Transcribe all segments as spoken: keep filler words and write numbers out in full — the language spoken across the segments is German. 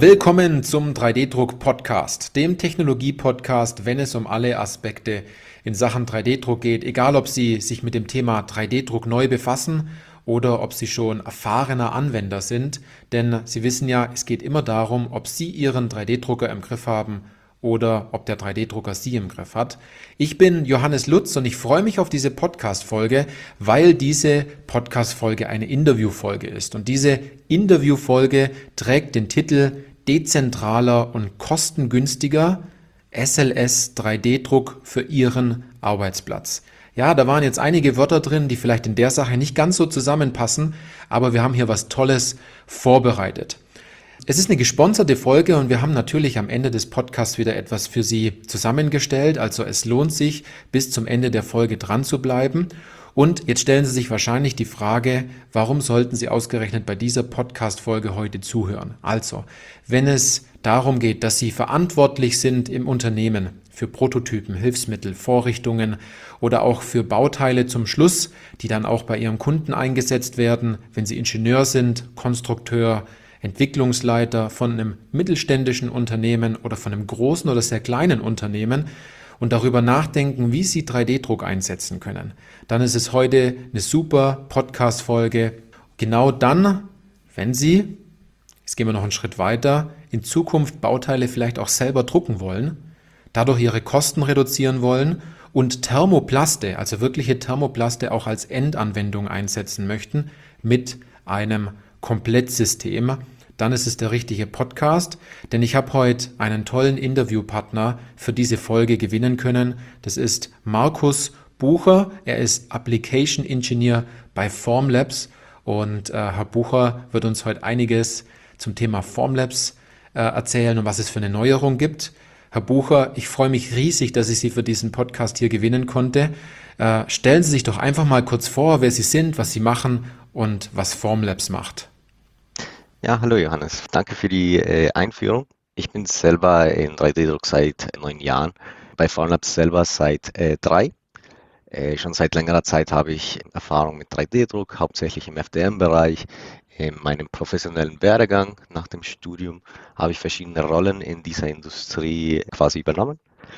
Willkommen zum drei D-Druck-Podcast, dem Technologie-Podcast, wenn es um alle Aspekte in Sachen drei D-Druck geht, egal ob Sie sich mit dem Thema drei D-Druck neu befassen oder ob Sie schon erfahrener Anwender sind, denn Sie wissen ja, es geht immer darum, ob Sie Ihren drei D-Drucker im Griff haben oder ob der drei D-Drucker Sie im Griff hat. Ich bin Johannes Lutz und ich freue mich auf diese Podcast-Folge, weil diese Podcast-Folge eine Interview-Folge ist. Und diese Interview-Folge trägt den Titel Dezentraler und kostengünstiger S L S drei D-Druck für Ihren Arbeitsplatz. Ja, da waren jetzt einige Wörter drin, die vielleicht in der Sache nicht ganz so zusammenpassen, aber wir haben hier was Tolles vorbereitet. Es ist eine gesponserte Folge und wir haben natürlich am Ende des Podcasts wieder etwas für Sie zusammengestellt. Also es lohnt sich, bis zum Ende der Folge dran zu bleiben. Und jetzt stellen Sie sich wahrscheinlich die Frage, warum sollten Sie ausgerechnet bei dieser Podcast-Folge heute zuhören? Also, wenn es darum geht, dass Sie verantwortlich sind im Unternehmen für Prototypen, Hilfsmittel, Vorrichtungen oder auch für Bauteile zum Schluss, die dann auch bei Ihrem Kunden eingesetzt werden, wenn Sie Ingenieur sind, Konstrukteur, Entwicklungsleiter von einem mittelständischen Unternehmen oder von einem großen oder sehr kleinen Unternehmen und darüber nachdenken, wie Sie drei D-Druck einsetzen können, dann ist es heute eine super Podcast-Folge. Genau dann, wenn Sie, jetzt gehen wir noch einen Schritt weiter, in Zukunft Bauteile vielleicht auch selber drucken wollen, dadurch Ihre Kosten reduzieren wollen und Thermoplaste, also wirkliche Thermoplaste auch als Endanwendung einsetzen möchten mit einem Komplettsystem, dann ist es der richtige Podcast, denn ich habe heute einen tollen Interviewpartner für diese Folge gewinnen können. Das ist Markus Bucher, er ist Application Engineer bei Formlabs und äh, Herr Bucher wird uns heute einiges zum Thema Formlabs äh, erzählen und was es für eine Neuerung gibt. Herr Bucher, ich freue mich riesig, dass ich Sie für diesen Podcast hier gewinnen konnte. Äh, stellen Sie sich doch einfach mal kurz vor, wer Sie sind, was Sie machen und was Formlabs macht. Ja, hallo Johannes. Danke für die äh, Einführung. Ich bin selber in drei D-Druck seit neun Jahren, bei Formlabs selber seit äh, drei. Äh, schon seit längerer Zeit habe ich Erfahrung mit drei D-Druck, hauptsächlich im F D M-Bereich. In meinem professionellen Werdegang nach dem Studium habe ich verschiedene Rollen in dieser Industrie quasi übernommen.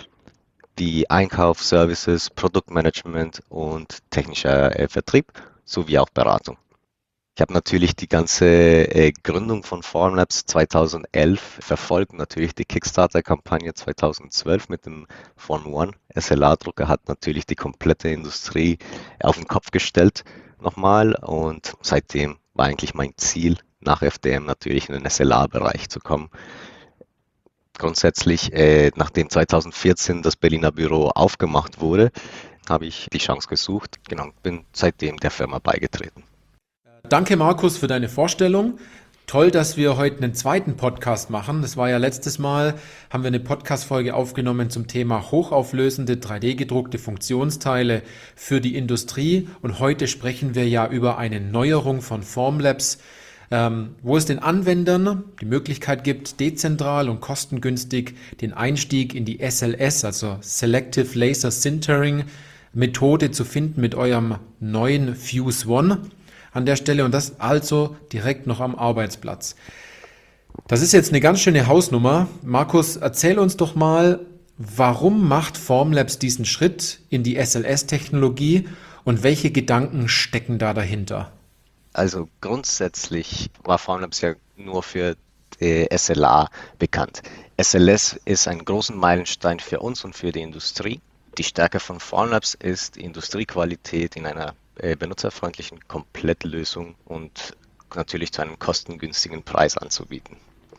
Die Einkauf, Services, Produktmanagement und technischer äh, Vertrieb sowie auch Beratung. Ich habe natürlich die ganze äh, Gründung von Formlabs zweitausendelf verfolgt, natürlich die Kickstarter-Kampagne zweitausendzwölf mit dem Form One S L A-Drucker hat natürlich die komplette Industrie auf den Kopf gestellt nochmal und seitdem war eigentlich mein Ziel, nach F D M natürlich in den S L A-Bereich zu kommen. Grundsätzlich, äh, nachdem zweitausendvierzehn das Berliner Büro aufgemacht wurde, habe ich die Chance gesucht, genau, bin seitdem der Firma beigetreten. Danke Markus für deine Vorstellung. Toll, dass wir heute einen zweiten Podcast machen. Das war ja letztes Mal, haben wir eine Podcast-Folge aufgenommen zum Thema hochauflösende drei D gedruckte Funktionsteile für die Industrie. Und heute sprechen wir ja über eine Neuerung von Formlabs, ähm, wo es den Anwendern die Möglichkeit gibt, dezentral und kostengünstig den Einstieg in die S L S, also Selective Laser Sintering Methode zu finden mit eurem neuen Fuse One. An der Stelle und das also direkt noch am Arbeitsplatz. Das ist jetzt eine ganz schöne Hausnummer. Markus, erzähl uns doch mal, warum macht Formlabs diesen Schritt in die S L S-Technologie und welche Gedanken stecken da dahinter? Also grundsätzlich war Formlabs ja nur für äh, S L A bekannt. S L S ist ein großer Meilenstein für uns und für die Industrie. Die Stärke von Formlabs ist Industriequalität in einer benutzerfreundlichen Komplettlösung und natürlich zu einem kostengünstigen Preis anzubieten.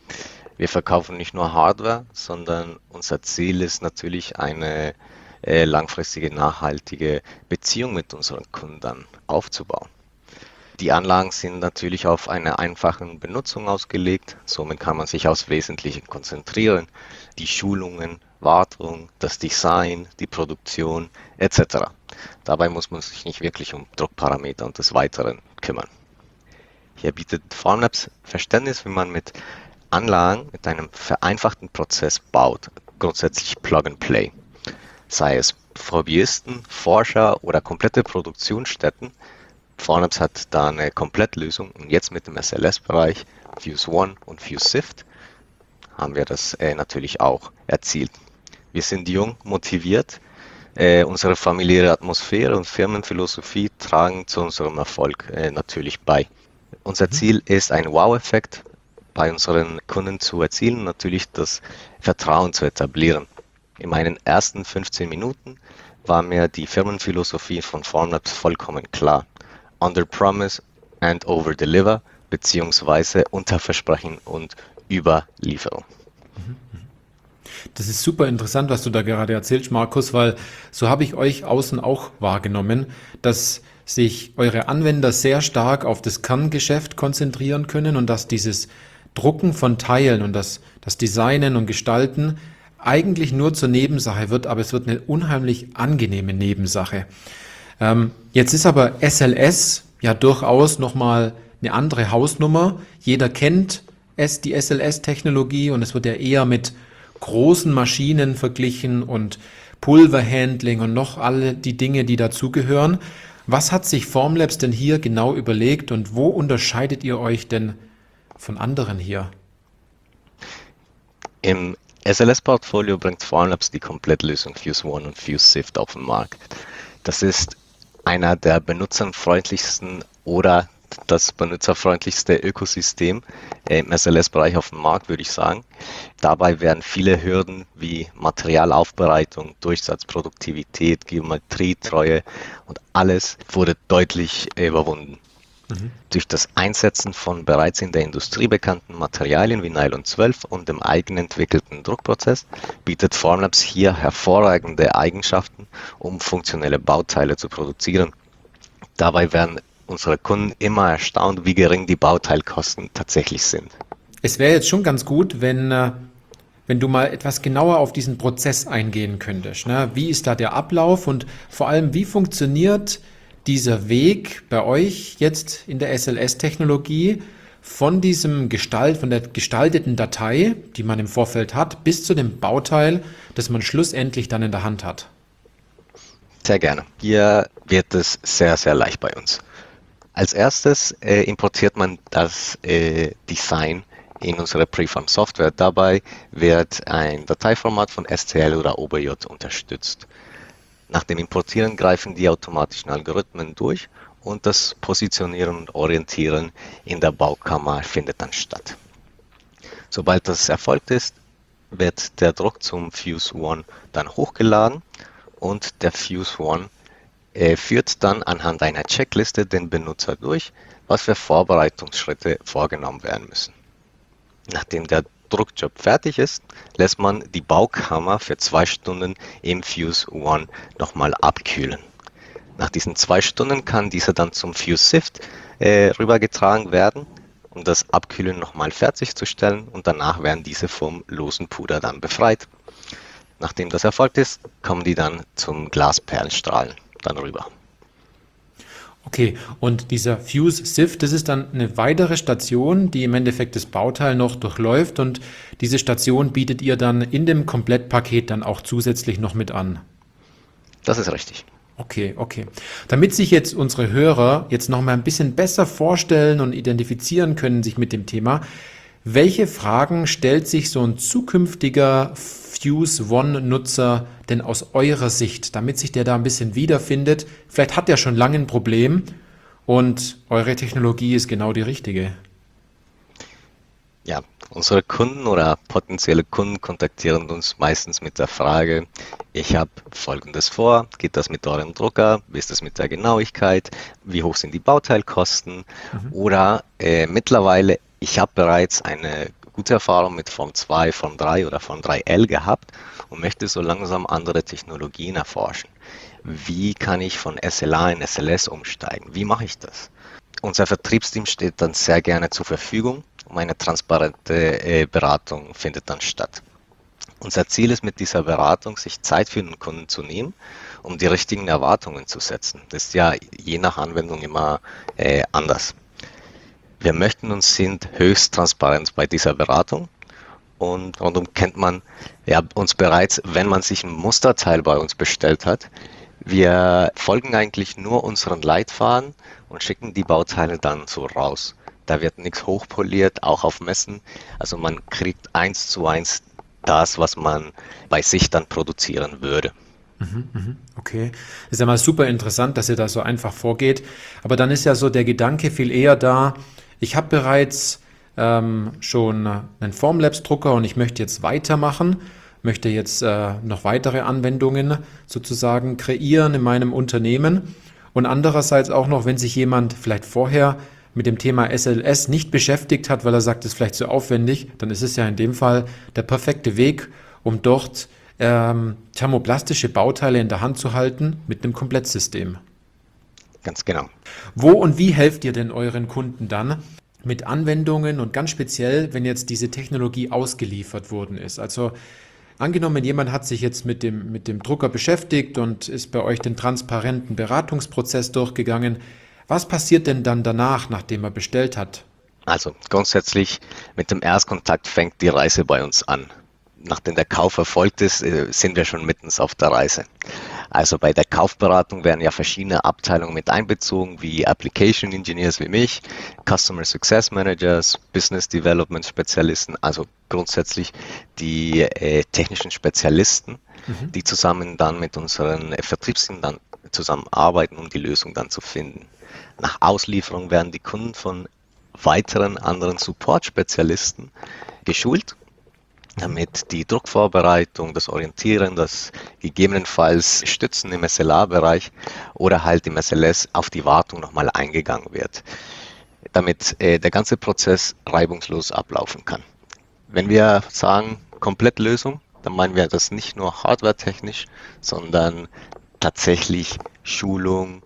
Wir verkaufen nicht nur Hardware, sondern unser Ziel ist natürlich eine äh, langfristige, nachhaltige Beziehung mit unseren Kunden aufzubauen. Die Anlagen sind natürlich auf eine einfache Benutzung ausgelegt, somit kann man sich aufs Wesentliche konzentrieren, die Schulungen, Wartung, das Design, die Produktion et cetera. Dabei muss man sich nicht wirklich um Druckparameter und des Weiteren kümmern. Hier bietet Formlabs Verständnis, wie man mit Anlagen mit einem vereinfachten Prozess baut, grundsätzlich Plug and Play. Sei es Hobbyisten, Forscher oder komplette Produktionsstätten, Formlabs hat da eine Komplettlösung und jetzt mit dem S L S-Bereich Fuse One und Fuse Sift haben wir das äh, natürlich auch erzielt. Wir sind jung, motiviert. Äh, unsere familiäre Atmosphäre und Firmenphilosophie tragen zu unserem Erfolg äh, natürlich bei. Unser Ziel ist, einen Wow-Effekt bei unseren Kunden zu erzielen, natürlich das Vertrauen zu etablieren. In meinen ersten fünfzehn Minuten war mir die Firmenphilosophie von Formlabs vollkommen klar. Under promise and over deliver, beziehungsweise Unterversprechen und Überlieferung. Das ist super interessant, was du da gerade erzählst, Markus, weil so habe ich euch außen auch wahrgenommen, dass sich eure Anwender sehr stark auf das Kerngeschäft konzentrieren können und dass dieses Drucken von Teilen und das, das Designen und Gestalten eigentlich nur zur Nebensache wird, aber es wird eine unheimlich angenehme Nebensache. Ähm, jetzt ist aber S L S ja durchaus nochmal eine andere Hausnummer. Jeder kennt es, die S L S-Technologie, und es wird ja eher mit großen Maschinen verglichen und Pulverhandling und noch alle die Dinge, die dazugehören. Was hat sich Formlabs denn hier genau überlegt und wo unterscheidet ihr euch denn von anderen hier? Im S L S-Portfolio bringt Formlabs die Komplettlösung Fuse One und Fuse Sift auf den Markt. Das ist einer der benutzerfreundlichsten oder das benutzerfreundlichste Ökosystem im S L S-Bereich auf dem Markt, würde ich sagen. Dabei werden viele Hürden wie Materialaufbereitung, Durchsatz, Produktivität, Geometrie, Treue und alles wurde deutlich überwunden. Mhm. Durch das Einsetzen von bereits in der Industrie bekannten Materialien wie Nylon zwölf und dem eigenentwickelten Druckprozess bietet Formlabs hier hervorragende Eigenschaften, um funktionelle Bauteile zu produzieren. Dabei werden unsere Kunden immer erstaunt, wie gering die Bauteilkosten tatsächlich sind. Es wäre jetzt schon ganz gut, wenn, wenn du mal etwas genauer auf diesen Prozess eingehen könntest. Ne? Wie ist da der Ablauf und vor allem, wie funktioniert dieser Weg bei euch jetzt in der S L S-Technologie von diesem Gestalt, von der gestalteten Datei, die man im Vorfeld hat, bis zu dem Bauteil, das man schlussendlich dann in der Hand hat? Sehr gerne. Hier wird es sehr, sehr leicht bei uns. Als erstes äh, importiert man das äh, Design in unsere Preform-Software. Dabei wird ein Dateiformat von S T L oder O B J unterstützt. Nach dem Importieren greifen die automatischen Algorithmen durch und das Positionieren und Orientieren in der Baukammer findet dann statt. Sobald das erfolgt ist, wird der Druck zum Fuse One dann hochgeladen und der Fuse One äh, führt dann anhand einer Checkliste den Benutzer durch, was für Vorbereitungsschritte vorgenommen werden müssen. Nachdem der Druckjob fertig ist, lässt man die Baukammer für zwei Stunden im Fuse One nochmal abkühlen. Nach diesen zwei Stunden kann dieser dann zum Fuse Sift äh, rübergetragen werden, um das Abkühlen nochmal fertigzustellen und danach werden diese vom losen Puder dann befreit. Nachdem das erfolgt ist, kommen die dann zum Glasperlenstrahlen dann rüber. Okay, und dieser Fuse Sift, das ist dann eine weitere Station, die im Endeffekt das Bauteil noch durchläuft und diese Station bietet ihr dann in dem Komplettpaket dann auch zusätzlich noch mit an. Das ist richtig. Okay, okay. Damit sich jetzt unsere Hörer jetzt noch mal ein bisschen besser vorstellen und identifizieren können sich mit dem Thema, welche Fragen stellt sich so ein zukünftiger Fuse One-Nutzer denn aus eurer Sicht, damit sich der da ein bisschen wiederfindet? Vielleicht hat der schon lange ein Problem und eure Technologie ist genau die richtige. Ja, unsere Kunden oder potenzielle Kunden kontaktieren uns meistens mit der Frage, ich habe Folgendes vor, geht das mit eurem Drucker, wie ist das mit der Genauigkeit, wie hoch sind die Bauteilkosten mhm. oder äh, mittlerweile, ich habe bereits eine gute Erfahrung mit Form zwei, Form drei oder Form drei L gehabt und möchte so langsam andere Technologien erforschen. Wie kann ich von S L A in S L S umsteigen? Wie mache ich das? Unser Vertriebsteam steht dann sehr gerne zur Verfügung und eine transparente äh, Beratung findet dann statt. Unser Ziel ist mit dieser Beratung, sich Zeit für den Kunden zu nehmen, um die richtigen Erwartungen zu setzen. Das ist ja je nach Anwendung immer äh, anders. Wir möchten und sind höchst transparent bei dieser Beratung und rundum kennt man ja, uns bereits, wenn man sich ein Musterteil bei uns bestellt hat. Wir folgen eigentlich nur unseren Leitfaden und schicken die Bauteile dann so raus. Da wird nichts hochpoliert, auch auf Messen. Also man kriegt eins zu eins das, was man bei sich dann produzieren würde. Okay, ist ja mal super interessant, dass ihr da so einfach vorgeht. Aber dann ist ja so der Gedanke viel eher da, ich habe bereits ähm, schon einen Formlabs-Drucker und ich möchte jetzt weitermachen, möchte jetzt äh, noch weitere Anwendungen sozusagen kreieren in meinem Unternehmen. Und andererseits auch noch, wenn sich jemand vielleicht vorher mit dem Thema S L S nicht beschäftigt hat, weil er sagt, es ist vielleicht zu aufwendig, dann ist es ja in dem Fall der perfekte Weg, um dort ähm, thermoplastische Bauteile in der Hand zu halten mit einem Komplettsystem. Ganz genau. Wo und wie helft ihr denn euren Kunden dann mit Anwendungen und ganz speziell, wenn jetzt diese Technologie ausgeliefert worden ist? Also angenommen, jemand hat sich jetzt mit dem, mit dem Drucker beschäftigt und ist bei euch den transparenten Beratungsprozess durchgegangen. Was passiert denn dann danach, nachdem er bestellt hat? Also grundsätzlich mit dem Erstkontakt fängt die Reise bei uns an. Nachdem der Kauf erfolgt ist, äh, sind wir schon mittens auf der Reise. Also bei der Kaufberatung werden ja verschiedene Abteilungen mit einbezogen, wie Application Engineers wie mich, Customer Success Managers, Business Development Spezialisten, also grundsätzlich die äh, technischen Spezialisten, Mhm. die zusammen dann mit unseren äh, Vertriebsteams dann zusammenarbeiten, um die Lösung dann zu finden. Nach Auslieferung werden die Kunden von weiteren anderen Support-Spezialisten geschult, damit die Druckvorbereitung, das Orientieren, das gegebenenfalls Stützen im S L A-Bereich oder halt im S L S auf die Wartung nochmal eingegangen wird, damit äh, der ganze Prozess reibungslos ablaufen kann. Wenn wir sagen Komplettlösung, dann meinen wir das nicht nur hardwaretechnisch, sondern tatsächlich Schulung,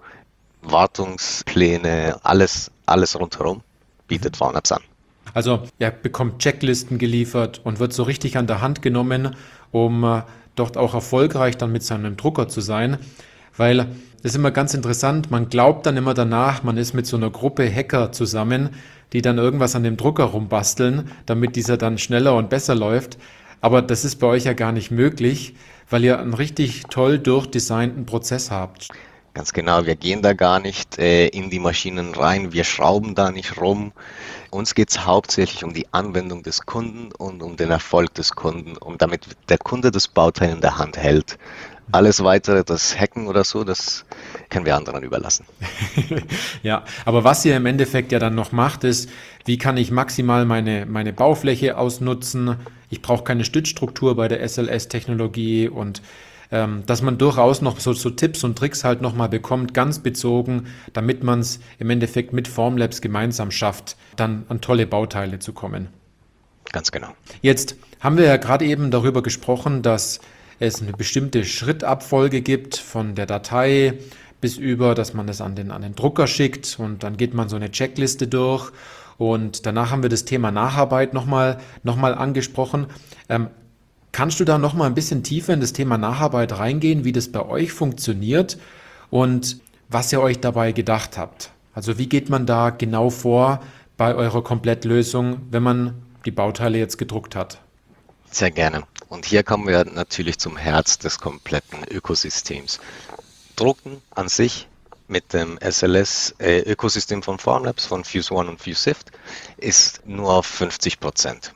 Wartungspläne, alles, alles rundherum bietet Formlabs an. Also er bekommt Checklisten geliefert und wird so richtig an der Hand genommen, um äh, dort auch erfolgreich dann mit seinem Drucker zu sein. Weil das ist immer ganz interessant, man glaubt dann immer danach, man ist mit so einer Gruppe Hacker zusammen, die dann irgendwas an dem Drucker rumbasteln, damit dieser dann schneller und besser läuft. Aber das ist bei euch ja gar nicht möglich, weil ihr einen richtig toll durchdesignten Prozess habt. Ganz genau, wir gehen da gar nicht äh, in die Maschinen rein, wir schrauben da nicht rum. Uns geht es hauptsächlich um die Anwendung des Kunden und um den Erfolg des Kunden, um damit der Kunde das Bauteil in der Hand hält. Alles weitere, das Hacken oder so, das können wir anderen überlassen. Ja, aber was ihr im Endeffekt ja dann noch macht, ist, wie kann ich maximal meine, meine Baufläche ausnutzen? Ich brauche keine Stützstruktur bei der S L S-Technologie und ähm, dass man durchaus noch so, so Tipps und Tricks halt nochmal bekommt, ganz bezogen, damit man es im Endeffekt mit Formlabs gemeinsam schafft, dann an tolle Bauteile zu kommen. Ganz genau. Jetzt haben wir ja gerade eben darüber gesprochen, dass es eine bestimmte Schrittabfolge gibt von der Datei bis über, dass man das an den, an den Drucker schickt und dann geht man so eine Checkliste durch und danach haben wir das Thema Nacharbeit nochmal noch mal angesprochen. Ähm, kannst du da nochmal ein bisschen tiefer in das Thema Nacharbeit reingehen, wie das bei euch funktioniert und was ihr euch dabei gedacht habt? Also wie geht man da genau vor bei eurer Komplettlösung, wenn man die Bauteile jetzt gedruckt hat? Sehr gerne. Und hier kommen wir natürlich zum Herz des kompletten Ökosystems. Drucken an sich mit dem S L S-Ökosystem von Formlabs, von Fuse One und Fuse Sift, ist nur auf fünfzig Prozent.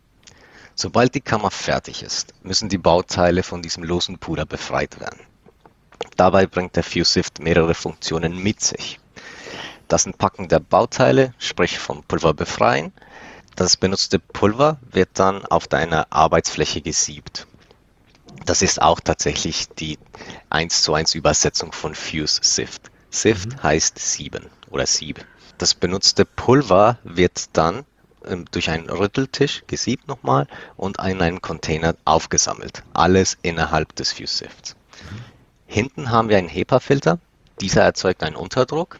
Sobald die Kammer fertig ist, müssen die Bauteile von diesem losen Puder befreit werden. Dabei bringt der Fuse Sift mehrere Funktionen mit sich. Das Entpacken der Bauteile, sprich vom Pulver befreien. Das benutzte Pulver wird dann auf deiner Arbeitsfläche gesiebt. Das ist auch tatsächlich die eins zu eins Übersetzung von Fuse Sift. Sift mhm. heißt sieben oder Sieb. Das benutzte Pulver wird dann ähm, durch einen Rütteltisch gesiebt nochmal und in einen Container aufgesammelt. Alles innerhalb des Fuse Sifts. Mhm. Hinten haben wir einen HEPA-Filter. Dieser erzeugt einen Unterdruck.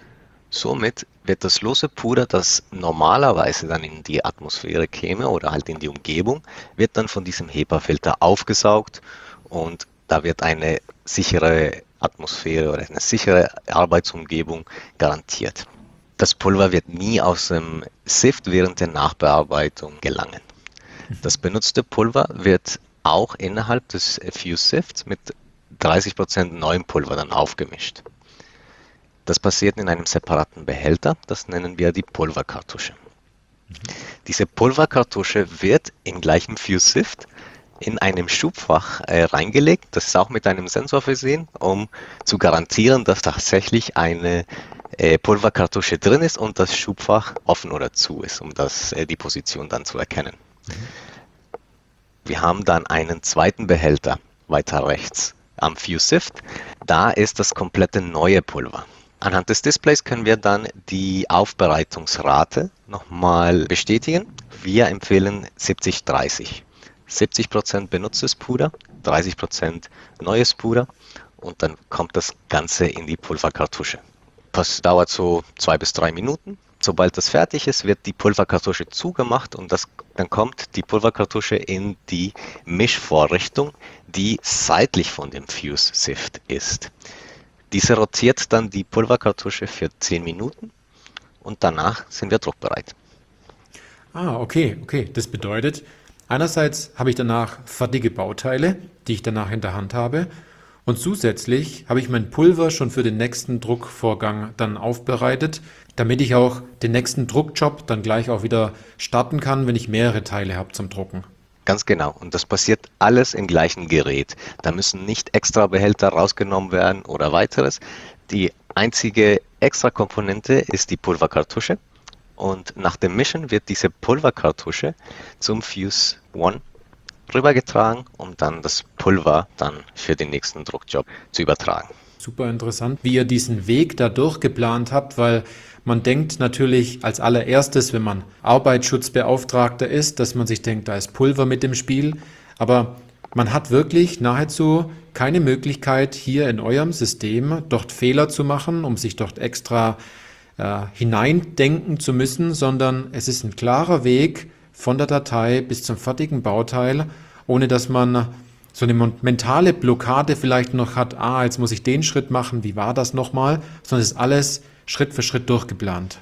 Somit wird das lose Puder, das normalerweise dann in die Atmosphäre käme oder halt in die Umgebung, wird dann von diesem HEPA-Filter aufgesaugt und da wird eine sichere Atmosphäre oder eine sichere Arbeitsumgebung garantiert. Das Pulver wird nie aus dem Sift während der Nachbearbeitung gelangen. Das benutzte Pulver wird auch innerhalb des Fuse Sifts mit dreißig Prozent neuem Pulver dann aufgemischt. Das passiert in einem separaten Behälter, das nennen wir die Pulverkartusche. Diese Pulverkartusche wird im gleichen Fuse-Sift in einem Schubfach äh, reingelegt. Das ist auch mit einem Sensor versehen, um zu garantieren, dass tatsächlich eine äh, Pulverkartusche drin ist und das Schubfach offen oder zu ist, um das, äh, die Position dann zu erkennen. Mhm. Wir haben dann einen zweiten Behälter weiter rechts am Fuse-Sift. Da ist das komplette neue Pulver. Anhand des Displays können wir dann die Aufbereitungsrate nochmal bestätigen. Wir empfehlen siebzig dreißig. siebzig Prozent benutztes Puder, dreißig Prozent neues Puder und dann kommt das Ganze in die Pulverkartusche. Das dauert so zwei bis drei Minuten. Sobald das fertig ist, wird die Pulverkartusche zugemacht und das, dann kommt die Pulverkartusche in die Mischvorrichtung, die seitlich von dem Fuse-Sift ist. Diese rotiert dann die Pulverkartusche für zehn Minuten und danach sind wir druckbereit. Ah, okay, okay. Das bedeutet, einerseits habe ich danach fertige Bauteile, die ich danach in der Hand habe, und zusätzlich habe ich mein Pulver schon für den nächsten Druckvorgang dann aufbereitet, damit ich auch den nächsten Druckjob dann gleich auch wieder starten kann, wenn ich mehrere Teile habe zum Drucken. Ganz genau. Und das passiert alles im gleichen Gerät. Da müssen nicht extra Behälter rausgenommen werden oder weiteres. Die einzige extra Komponente ist die Pulverkartusche. Und nach dem Mischen wird diese Pulverkartusche zum Fuse One rübergetragen, um dann das Pulver dann für den nächsten Druckjob zu übertragen. Super interessant, wie ihr diesen Weg da durchgeplant habt, weil man denkt natürlich als allererstes, wenn man Arbeitsschutzbeauftragter ist, dass man sich denkt, da ist Pulver mit im Spiel, aber man hat wirklich nahezu keine Möglichkeit, hier in eurem System dort Fehler zu machen, um sich dort extra äh, hineindenken zu müssen, sondern es ist ein klarer Weg von der Datei bis zum fertigen Bauteil, ohne dass man so eine mentale Blockade vielleicht noch hat, ah, jetzt muss ich den Schritt machen, wie war das nochmal, sondern es ist alles Schritt für Schritt durchgeplant.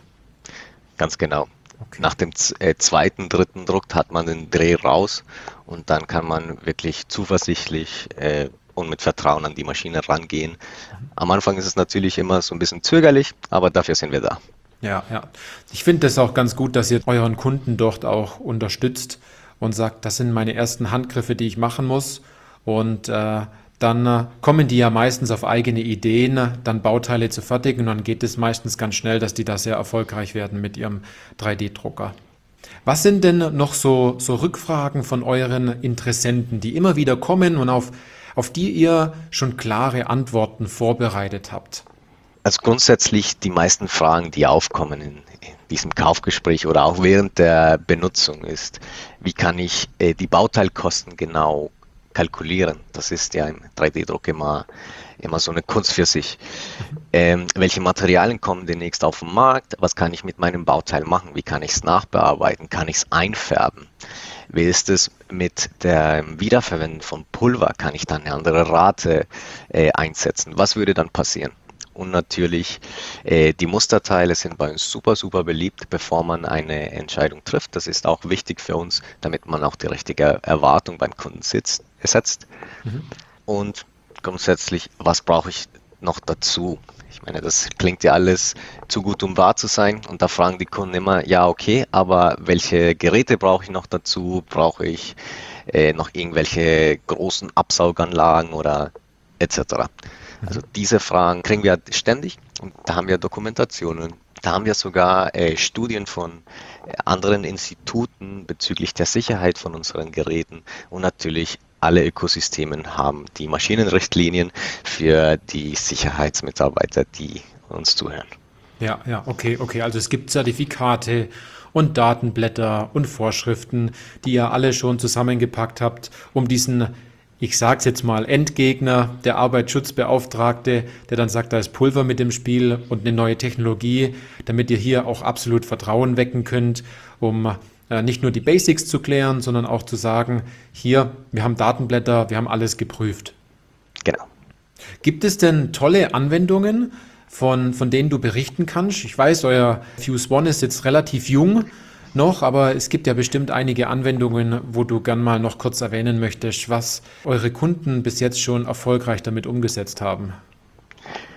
Ganz genau. Okay. Nach dem äh, zweiten, dritten Druck hat man den Dreh raus und dann kann man wirklich zuversichtlich äh, und mit Vertrauen an die Maschine rangehen. Mhm. Am Anfang ist es natürlich immer so ein bisschen zögerlich, aber dafür sind wir da. Ja, ja. Ich finde das auch ganz gut, dass ihr euren Kunden dort auch unterstützt und sagt, das sind meine ersten Handgriffe, die ich machen muss. Und äh, dann äh, kommen die ja meistens auf eigene Ideen, dann Bauteile zu fertigen. Und dann geht es meistens ganz schnell, dass die da sehr erfolgreich werden mit ihrem drei D Drucker. Was sind denn noch so, so Rückfragen von euren Interessenten, die immer wieder kommen und auf, auf die ihr schon klare Antworten vorbereitet habt? Also grundsätzlich die meisten Fragen, die aufkommen in, in diesem Kaufgespräch oder auch während der Benutzung ist, wie kann ich äh, die Bauteilkosten genau kalkulieren? Das ist ja im drei D Druck immer, immer so eine Kunst für sich. Ähm, welche Materialien kommen demnächst auf den Markt? Was kann ich mit meinem Bauteil machen? Wie kann ich es nachbearbeiten? Kann ich es einfärben? Wie ist es mit der Wiederverwendung von Pulver? Kann ich dann eine andere Rate äh, einsetzen? Was würde dann passieren? Und natürlich, äh, die Musterteile sind bei uns super, super beliebt, bevor man eine Entscheidung trifft. Das ist auch wichtig für uns, damit man auch die richtige Erwartung beim Kunden sitzt, setzt. Mhm. Und grundsätzlich, was brauche ich noch dazu? Ich meine, das klingt ja alles zu gut, um wahr zu sein. Und da fragen die Kunden immer, ja, okay, aber welche Geräte brauche ich noch dazu? Brauche ich äh, noch irgendwelche großen Absauganlagen oder et cetera? Also diese Fragen kriegen wir ständig und da haben wir Dokumentationen, da haben wir sogar äh, Studien von äh, anderen Instituten bezüglich der Sicherheit von unseren Geräten und natürlich alle Ökosysteme haben die Maschinenrichtlinien für die Sicherheitsmitarbeiter, die uns zuhören. Ja, ja, okay, okay. Also es gibt Zertifikate und Datenblätter und Vorschriften, die ihr alle schon zusammengepackt habt, um diesen, ich sage es jetzt mal, Endgegner, der Arbeitsschutzbeauftragte, der dann sagt, da ist Pulver mit im Spiel und eine neue Technologie, damit ihr hier auch absolut Vertrauen wecken könnt, um äh, nicht nur die Basics zu klären, sondern auch zu sagen, hier, wir haben Datenblätter, wir haben alles geprüft. Genau. Gibt es denn tolle Anwendungen, von, von denen du berichten kannst? Ich weiß, euer Fuse One ist jetzt relativ jung noch, aber es gibt ja bestimmt einige Anwendungen, wo du gern mal noch kurz erwähnen möchtest, was eure Kunden bis jetzt schon erfolgreich damit umgesetzt haben.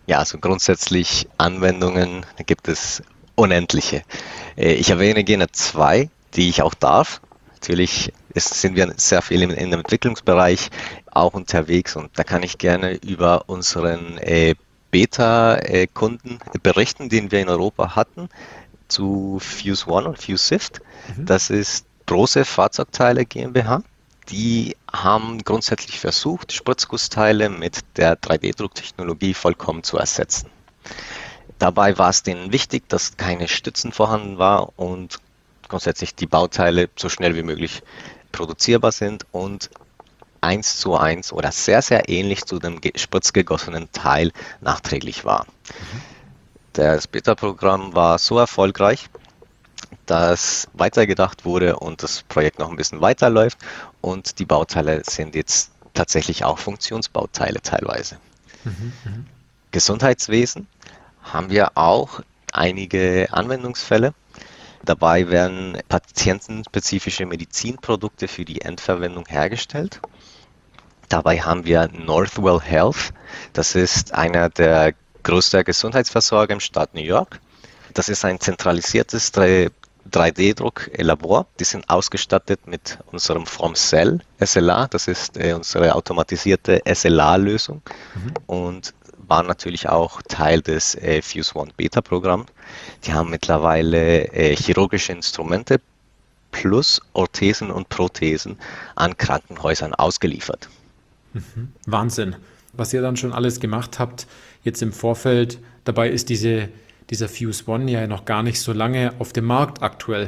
Ja, also grundsätzlich Anwendungen gibt es unendliche. Äh, Ich erwähne gerne zwei, die ich auch darf. Natürlich ist, sind wir sehr viel im, im Entwicklungsbereich auch unterwegs und da kann ich gerne über unseren äh, Beta-Kunden berichten, den wir in Europa hatten, zu Fuse One und Fuse Sift. Mhm. Das ist Brose Fahrzeugteile GmbH. Die haben grundsätzlich versucht, Spritzgussteile mit der drei D-Drucktechnologie vollkommen zu ersetzen. Dabei war es denen wichtig, dass keine Stützen vorhanden war und grundsätzlich die Bauteile so schnell wie möglich produzierbar sind und eins zu eins oder sehr, sehr ähnlich zu dem spritzgegossenen Teil nachträglich war. Das Beta-Programm war so erfolgreich, dass weitergedacht wurde und das Projekt noch ein bisschen weiterläuft und die Bauteile sind jetzt tatsächlich auch Funktionsbauteile teilweise. Mhm. Mhm. Gesundheitswesen haben wir auch einige Anwendungsfälle. Dabei werden patientenspezifische Medizinprodukte für die Endverwendung hergestellt. Dabei haben wir Northwell Health. Das ist einer der größten Gesundheitsversorger im Staat New York. Das ist ein zentralisiertes drei D-Druck-Labor. Die sind ausgestattet mit unserem FromCell S L A. Das ist äh, unsere automatisierte S L A-Lösung Mhm. und waren natürlich auch Teil des äh, Fuse One Beta-Programms. Die haben mittlerweile äh, chirurgische Instrumente plus Orthesen und Prothesen an Krankenhäusern ausgeliefert. Wahnsinn, was ihr dann schon alles gemacht habt, jetzt im Vorfeld. Dabei ist diese, dieser Fuse One ja noch gar nicht so lange auf dem Markt aktuell.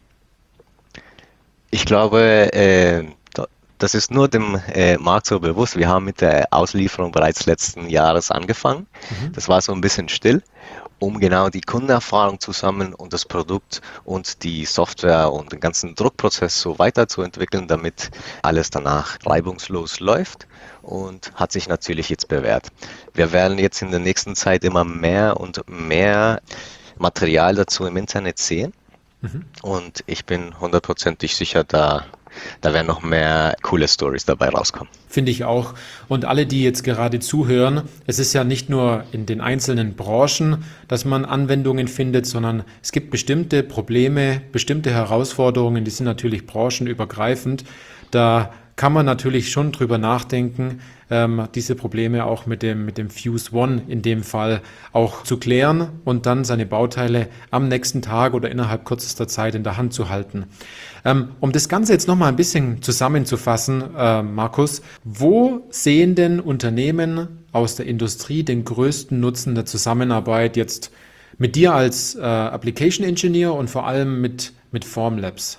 Ich glaube, äh, da- das ist nur dem äh, Markt so bewusst. Wir haben mit der Auslieferung bereits letzten Jahres angefangen. Mhm. Das war so ein bisschen still, um genau die Kundenerfahrung zu sammeln und das Produkt und die Software und den ganzen Druckprozess so weiterzuentwickeln, damit alles danach reibungslos läuft und hat sich natürlich jetzt bewährt. Wir werden jetzt in der nächsten Zeit immer mehr und mehr Material dazu im Internet sehen. Mhm. Und ich bin hundertprozentig sicher, da, da werden noch mehr coole Stories dabei rauskommen. Finde ich auch. Und alle, die jetzt gerade zuhören, es ist ja nicht nur in den einzelnen Branchen, dass man Anwendungen findet, sondern es gibt bestimmte Probleme, bestimmte Herausforderungen, die sind natürlich branchenübergreifend. Da kann man natürlich schon drüber nachdenken, ähm, diese Probleme auch mit dem, mit dem Fuse One in dem Fall auch zu klären und dann seine Bauteile am nächsten Tag oder innerhalb kürzester Zeit in der Hand zu halten. Ähm, um das Ganze jetzt nochmal ein bisschen zusammenzufassen, äh, Markus, wo sehen denn Unternehmen aus der Industrie den größten Nutzen der Zusammenarbeit jetzt mit dir als äh, Application Engineer und vor allem mit, mit Formlabs?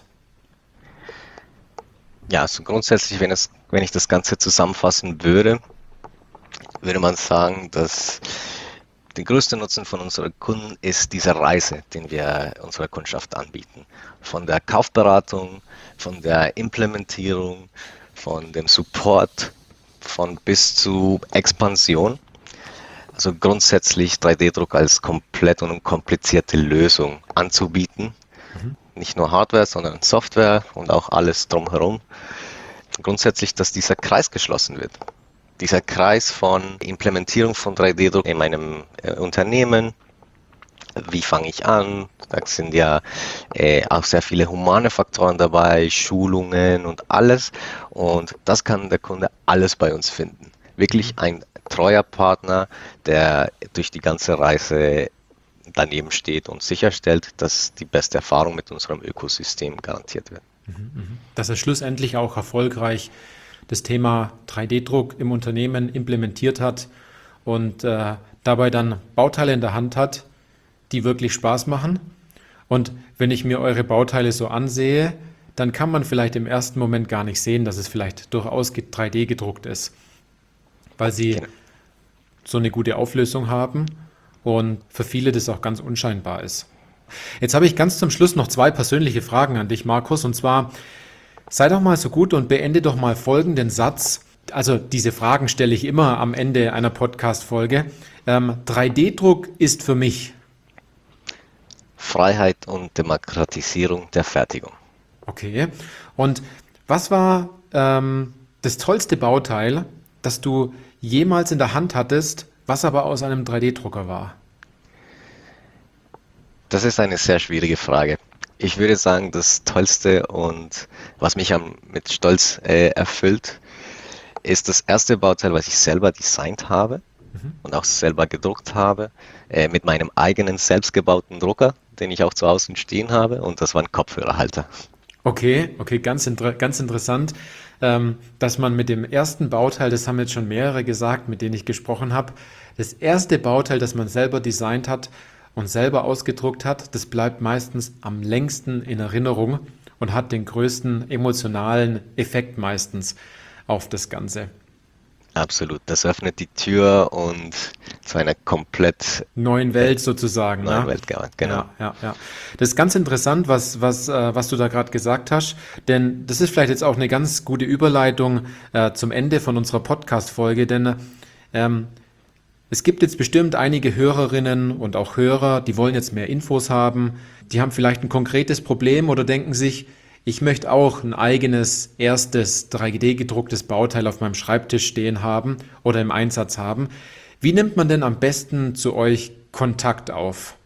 Ja, also grundsätzlich, wenn es, wenn ich das Ganze zusammenfassen würde, würde man sagen, dass der größte Nutzen von unseren Kunden ist diese Reise, den wir unserer Kundschaft anbieten. Von der Kaufberatung, von der Implementierung, von dem Support, von bis zu Expansion. Also grundsätzlich drei D-Druck als komplett und unkomplizierte Lösung anzubieten. Mhm. Nicht nur Hardware, sondern Software und auch alles drumherum. Grundsätzlich, dass dieser Kreis geschlossen wird. Dieser Kreis von Implementierung von drei D-Druck in meinem äh, Unternehmen. Wie fange ich an? Da sind ja äh, auch sehr viele humane Faktoren dabei, Schulungen und alles. Und das kann der Kunde alles bei uns finden. Wirklich ein treuer Partner, der durch die ganze Reise daneben steht und sicherstellt, dass die beste Erfahrung mit unserem Ökosystem garantiert wird. Dass er schlussendlich auch erfolgreich das Thema drei D-Druck im Unternehmen implementiert hat und äh, dabei dann Bauteile in der Hand hat, die wirklich Spaß machen. Und wenn ich mir eure Bauteile so ansehe, dann kann man vielleicht im ersten Moment gar nicht sehen, dass es vielleicht durchaus drei D gedruckt ist, weil sie Genau. so eine gute Auflösung haben und für viele das auch ganz unscheinbar ist. Jetzt habe ich ganz zum Schluss noch zwei persönliche Fragen an dich, Markus, und zwar, sei doch mal so gut und beende doch mal folgenden Satz. Also diese Fragen stelle ich immer am Ende einer Podcast-Folge. Ähm, drei D-Druck ist für mich. Freiheit und Demokratisierung der Fertigung. Okay. Und was war ähm, das tollste Bauteil, das du jemals in der Hand hattest, was aber aus einem drei D-Drucker war? Das ist eine sehr schwierige Frage. Ich würde sagen, das Tollste und was mich am, mit Stolz äh, erfüllt, ist das erste Bauteil, was ich selber designt habe mhm. und auch selber gedruckt habe, äh, mit meinem eigenen selbstgebauten Drucker, den ich auch zu Hause stehen habe, und das war ein Kopfhörerhalter. Okay, okay, ganz, inter ganz interessant, ähm, dass man mit dem ersten Bauteil, das haben jetzt schon mehrere gesagt, mit denen ich gesprochen habe, das erste Bauteil, das man selber designt hat und selber ausgedruckt hat, das bleibt meistens am längsten in Erinnerung und hat den größten emotionalen Effekt meistens auf das Ganze. Absolut, das öffnet die Tür und zu einer komplett neuen Welt sozusagen. neuen Ne? Welt, genau. Ja, ja, ja. Das ist ganz interessant, was, was, äh, was du da gerade gesagt hast, denn das ist vielleicht jetzt auch eine ganz gute Überleitung äh, zum Ende von unserer Podcast-Folge, denn ähm, es gibt jetzt bestimmt einige Hörerinnen und auch Hörer, die wollen jetzt mehr Infos haben, die haben vielleicht ein konkretes Problem oder denken sich, ich möchte auch ein eigenes, erstes drei D-gedrucktes Bauteil auf meinem Schreibtisch stehen haben oder im Einsatz haben. Wie nimmt man denn am besten zu euch Kontakt auf?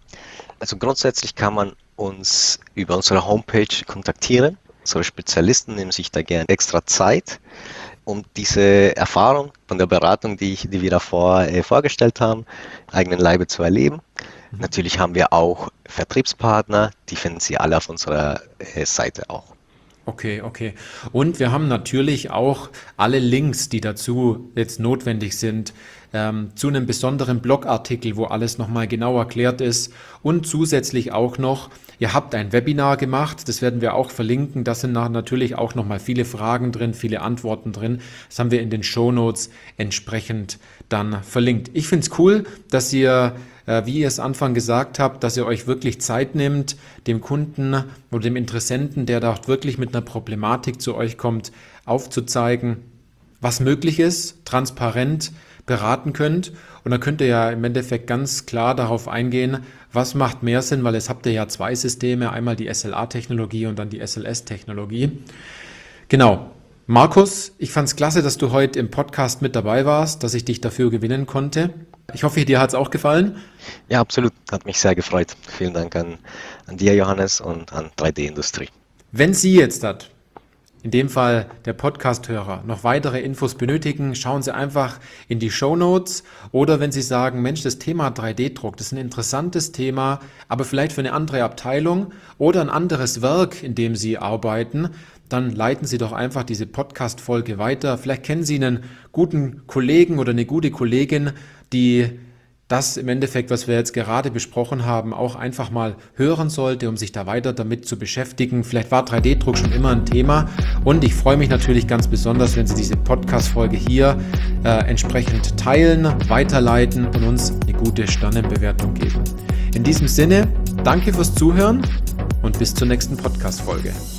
Also grundsätzlich kann man uns über unsere Homepage kontaktieren. Unsere Spezialisten nehmen sich da gerne extra Zeit, um diese Erfahrung von der Beratung, die, ich, die wir davor äh, vorgestellt haben, eigenen Leibe zu erleben. Mhm. Natürlich haben wir auch Vertriebspartner, die finden Sie alle auf unserer äh, Seite auch. Okay, okay. Und wir haben natürlich auch alle Links, die dazu jetzt notwendig sind, ähm, zu einem besonderen Blogartikel, wo alles nochmal genau erklärt ist. Und zusätzlich auch noch, ihr habt ein Webinar gemacht, das werden wir auch verlinken. Da sind natürlich auch nochmal viele Fragen drin, viele Antworten drin. Das haben wir in den Shownotes entsprechend dann verlinkt. Ich finde es cool, dass ihr, äh, wie ihr es Anfang gesagt habt, dass ihr euch wirklich Zeit nehmt, dem Kunden oder dem Interessenten, der da wirklich mit einer Problematik zu euch kommt, aufzuzeigen, was möglich ist, transparent beraten könnt. Und dann könnt ihr ja im Endeffekt ganz klar darauf eingehen, was macht mehr Sinn, weil jetzt habt ihr ja zwei Systeme, einmal die S L A-Technologie und dann die S L S-Technologie. Genau. Markus, ich fand es klasse, dass du heute im Podcast mit dabei warst, dass ich dich dafür gewinnen konnte. Ich hoffe, dir hat es auch gefallen. Ja, absolut. Hat mich sehr gefreut. Vielen Dank an, an dir, Johannes, und an drei D-Industrie. Wenn Sie jetzt hat, in dem Fall der Podcast-Hörer, noch weitere Infos benötigen, schauen Sie einfach in die Shownotes oder wenn Sie sagen, Mensch, das Thema drei D-Druck, das ist ein interessantes Thema, aber vielleicht für eine andere Abteilung oder ein anderes Werk, in dem Sie arbeiten, dann leiten Sie doch einfach diese Podcast-Folge weiter. Vielleicht kennen Sie einen guten Kollegen oder eine gute Kollegin, die das im Endeffekt, was wir jetzt gerade besprochen haben, auch einfach mal hören sollte, um sich da weiter damit zu beschäftigen. Vielleicht war drei D-Druck schon immer ein Thema und ich freue mich natürlich ganz besonders, wenn Sie diese Podcast-Folge hier äh, entsprechend teilen, weiterleiten und uns eine gute Sternenbewertung geben. In diesem Sinne, danke fürs Zuhören und bis zur nächsten Podcast-Folge.